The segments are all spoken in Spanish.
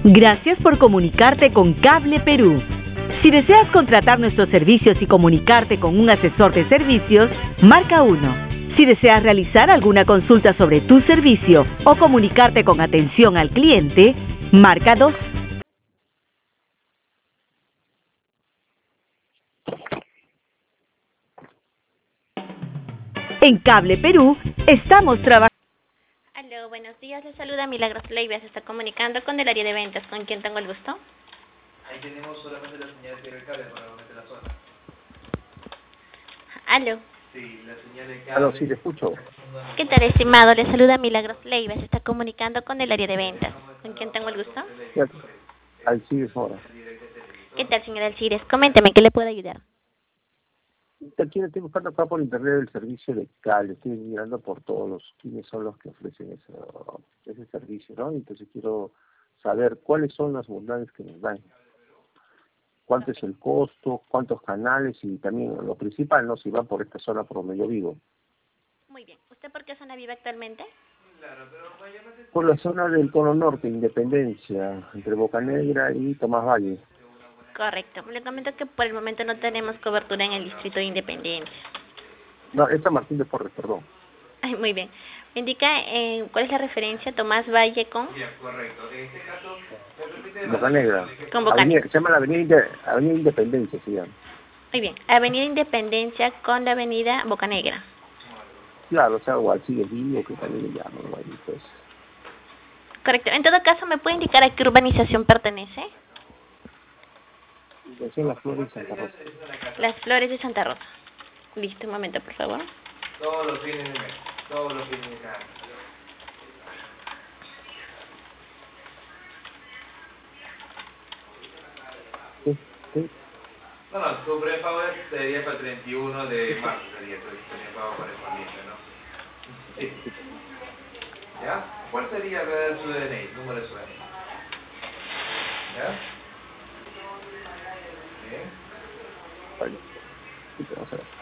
Gracias por comunicarte con Cable Perú. Si deseas contratar nuestros servicios y comunicarte con un asesor de servicios, marca 1. Si deseas realizar alguna consulta sobre tu servicio o comunicarte con atención al cliente, marca 2. En Cable Perú estamos trabajando. Aló, buenos días, les saluda Milagros Leiva, se está comunicando con el área de ventas, ¿con quién tengo el gusto? Ahí tenemos solamente la señal de cable para meter la zona. Aló. Sí, la señal de cable. Aló, sí, te escucho. ¿Qué tal, estimado? Les saluda Milagros Leiva, se está comunicando con el área de ventas, ¿con quién tengo el gusto? Alcides ahora. ¿Qué tal, señora Alcides? Coménteme, ¿qué le puedo ayudar? Aquí estoy buscando acá por internet el servicio de cable. Estoy mirando por todos los quiénes son los que ofrecen ese servicio, ¿no? Entonces quiero saber cuáles son las bondades que nos dan. Cuánto es el costo, cuántos canales y también lo principal, ¿no? Si va por esta zona por donde yo vivo. Muy bien. ¿Usted por qué zona vive actualmente? Por la zona del Cono Norte, Independencia, entre Bocanegra y Tomás Valle. Correcto. Le comento que por el momento no tenemos cobertura en el distrito de Independencia. No, es San Martín de Porres, perdón. Ay, muy bien. Me indica cuál es la referencia, Tomás Valle con... Bien, correcto. En este caso, se repite Bocanegra. Con Bocanegra. Se llama la Avenida Independencia, se llama. Muy bien. Avenida Independencia con la avenida Bocanegra. Claro, o sea, o así es vivo, que también le llaman, igual, pues. Correcto. En todo caso, ¿me puede indicar a qué urbanización pertenece? Son las Flores de Santa Rosa. Las Flores de Santa Rosa. Listo, un momento, por favor. todos los fines de mes, todos los fines de cada mes. No, tu prepago sería para el 31 de marzo, sería tu prepago correspondiente, ¿no? Sí. ¿Ya? ¿Cuál sería su DNI, número de su DNI? ¿Ya? Bien. Vale. Sí, vamos a ver.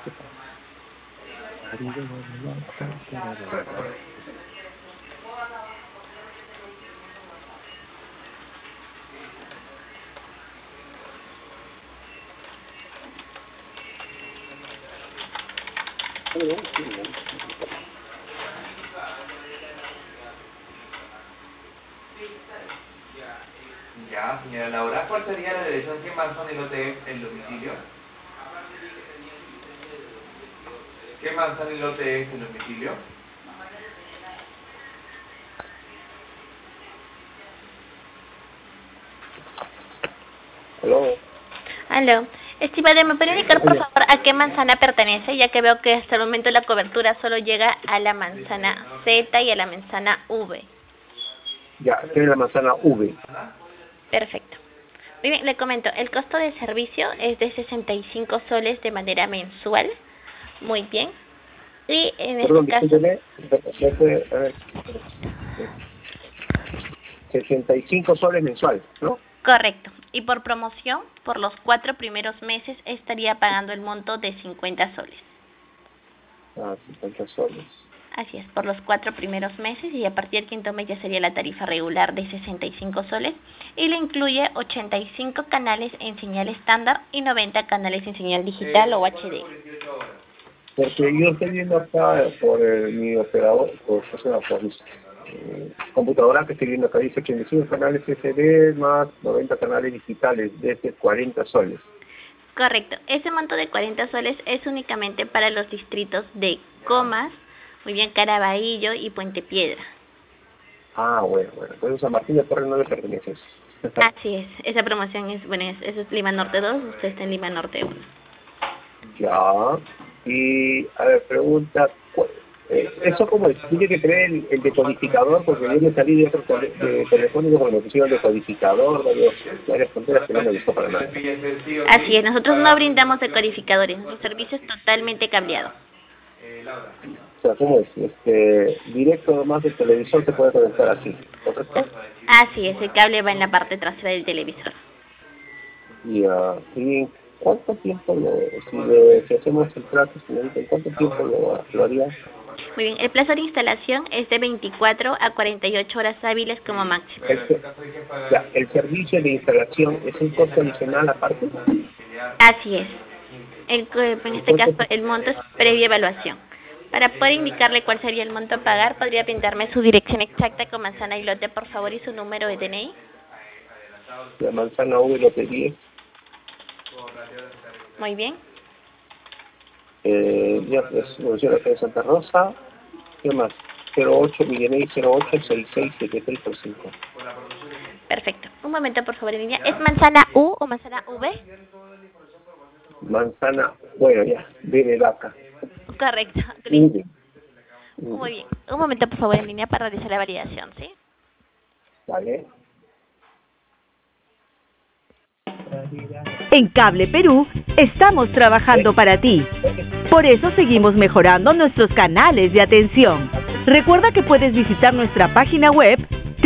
Ya, señora Laura, ¿cuál sería la dirección? ¿Qué manzana y lote es el domicilio? ¿Qué manzana y lote es el domicilio? Aló. Aló. Estimada, ¿me puede indicar por favor a qué manzana pertenece? Ya que veo que hasta el momento la cobertura solo llega a la manzana Z y a la manzana V. Ya, tiene la manzana V. Perfecto. Muy bien, le comento, el costo de servicio es de 65 soles de manera mensual. Muy bien. Y en Perdón, este caso... discúlpeme, a ver, 65 soles mensual, ¿no? Correcto. Y por promoción, por los 4 primeros meses estaría pagando el monto de 50 soles. Ah, 50 soles. Así es, por los 4 primeros meses y a partir del quinto mes ya sería la tarifa regular de 65 soles y le incluye 85 canales en señal estándar y 90 canales en señal digital o HD. Porque yo estoy viendo acá por mi operador, por mi computadora que estoy viendo acá, dice 85 canales SD más 90 canales digitales, desde 40 soles. Correcto, ese monto de 40 soles es únicamente para los distritos de Comas, muy bien, Caraballo y Puente Piedra. Ah, bueno, pues San Martín de Porres no le pertenece eso. Así es, esa promoción es, bueno, eso es Lima Norte 2, usted está en Lima Norte 1. Ya, y a ver, pregunta, ¿eso como es? ¿Tiene que tener el decodificador? Porque yo me salí de otro de telefónico cuando pusieron decodificador, varias fronteras que no me gustó para nada. Así es, nosotros no brindamos decodificadores, nuestro servicio es totalmente cambiado. O sea, ¿cómo es? Directo nomás del televisor se puede conectar así, ¿correcto? Así es, el cable va en la parte trasera del televisor. Ya, ¿y cuánto tiempo si hacemos el trato, señorita, en cuánto tiempo lo haría? Muy bien, el plazo de instalación es de 24 a 48 horas hábiles como máximo. El servicio de instalación es un costo adicional aparte. Así es. En este caso, el monto es previa evaluación. Para poder indicarle cuál sería el monto a pagar, ¿podría brindarme su dirección exacta con manzana y lote, por favor, y su número de DNI? La manzana V lote 10. Muy bien. Ya pues, Universidad de Santa Rosa. ¿Qué más? 08, mi DNI 08667335. Perfecto. Un momento, por favor, en línea. ¿Es manzana U o manzana V? Manzana, bueno ya, B de vaca. Correcto. V. Muy bien. Un momento, por favor, en línea para realizar la validación, ¿sí? Vale. En Cable Perú estamos trabajando para ti. Por eso seguimos mejorando nuestros canales de atención. Recuerda que puedes visitar nuestra página web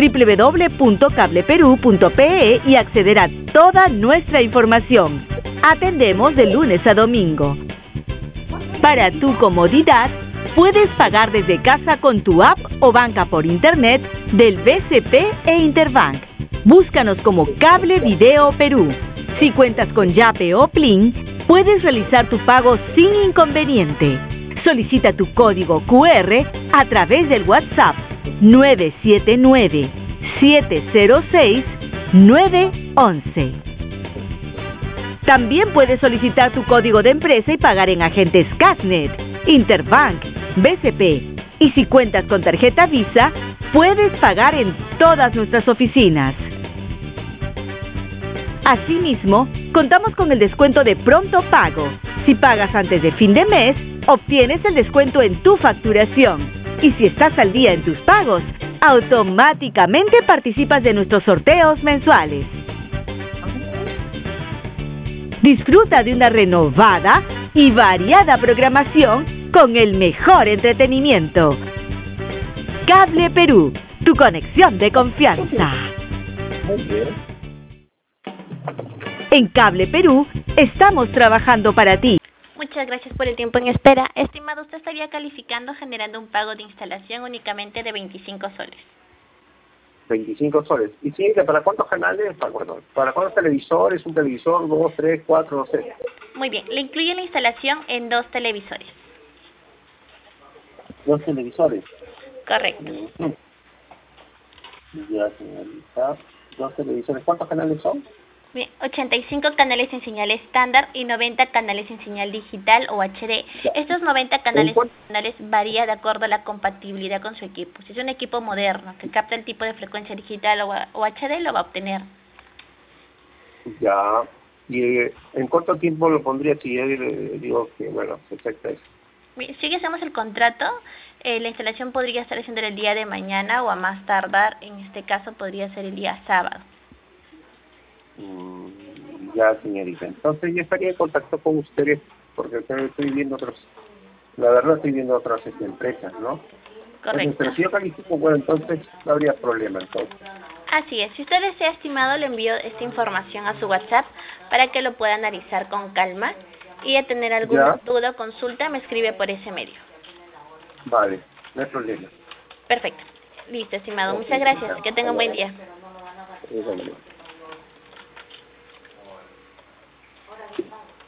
www.cableperú.pe y acceder a toda nuestra información. Atendemos de lunes a domingo. Para tu comodidad, puedes pagar desde casa con tu app o banca por internet del BCP e Interbank. Búscanos como Cable Video Perú. Si cuentas con Yape o Plin, puedes realizar tu pago sin inconveniente. Solicita tu código QR a través del WhatsApp 979-706-911. También puedes solicitar tu código de empresa y pagar en agentes Casnet, Interbank, BCP. Y si cuentas con tarjeta Visa, puedes pagar en todas nuestras oficinas. Asimismo, contamos con el descuento de pronto pago. Si pagas antes de fin de mes, obtienes el descuento en tu facturación. Y si estás al día en tus pagos, automáticamente participas de nuestros sorteos mensuales. Disfruta de una renovada y variada programación con el mejor entretenimiento. Cable Perú, tu conexión de confianza. Muy bien. En Cable Perú estamos trabajando para ti. Muchas gracias por el tiempo en espera. Estimado, usted estaría calificando generando un pago de instalación únicamente de 25 soles. 25 soles. ¿Y siguiente, para cuántos canales? ¿Para cuántos televisores? ¿Un televisor? ¿2, 3, 4, no sé? Muy bien, le incluye la instalación en 2 televisores. 2 televisores. Correcto. Ya, señorita. 2 televisores. ¿Cuántos canales son? Bien, 85 canales en señal estándar y 90 canales en señal digital o HD. Estos 90 canales varía de acuerdo a la compatibilidad con su equipo. Si es un equipo moderno que capta el tipo de frecuencia digital o HD, lo va a obtener. Ya. ¿Y en cuánto tiempo lo pondría si yo digo que, bueno, se acepta eso? Si ya hacemos el contrato, la instalación podría estar haciendo el día de mañana o a más tardar, en este caso podría ser el día sábado. Ya, señorita. Entonces yo estaría en contacto con ustedes porque estoy viendo la verdad estoy viendo otras empresas, ¿no? Correcto. Entonces, pero si yo califico, bueno, entonces no habría problema entonces. Así es. Si usted desea, estimado, le envío esta información a su WhatsApp para que lo pueda analizar con calma y a tener alguna duda o consulta me escribe por ese medio. Vale, no hay problema. Perfecto. Listo, estimado. Muchas gracias. Que tenga un buen día. Igualmente.